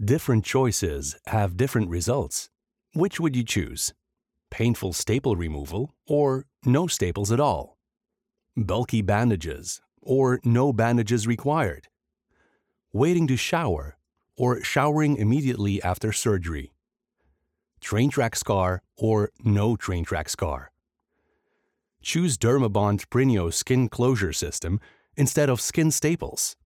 Different choices have different results. Which would you choose? Painful staple removal or no staples at all? Bulky bandages or no bandages required? Waiting to shower or showering immediately after surgery? Train track scar or no train track scar? Choose Dermabond Prineo Skin Closure System instead of skin staples.